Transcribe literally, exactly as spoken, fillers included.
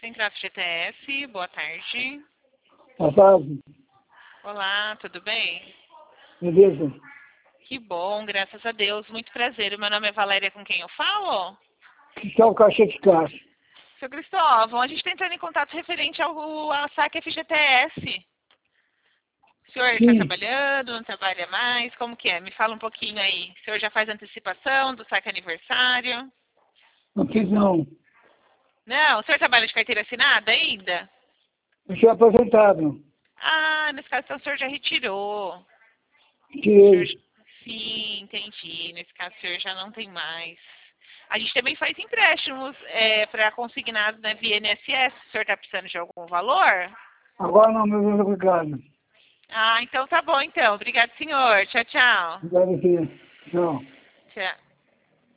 Central F G T S, boa tarde. Boa tarde. Olá, tudo bem? Beleza? Que bom, graças a Deus. Muito prazer. Meu nome é Valéria, com quem eu falo? Que é o caixa de caixa. Seu Cristóvão, a gente está entrando em contato referente ao, ao saque F G T S. O senhor está Sim. trabalhando, não trabalha mais? Como que é? Me fala um pouquinho aí. O senhor já faz antecipação do saque aniversário? Não fiz não. Não? O senhor trabalha de carteira assinada ainda? Eu sou aposentado. Ah, nesse caso, então, o senhor já retirou. O senhor... Tirei. Sim, entendi. Nesse caso, o senhor já não tem mais. A gente também faz empréstimos é, para consignados na via I N S S. O senhor está precisando de algum valor? Agora não, meu Deus, obrigado. Ah, então tá bom, então. Obrigado, senhor. Tchau, tchau. Obrigado, filho. Tchau. Tchau.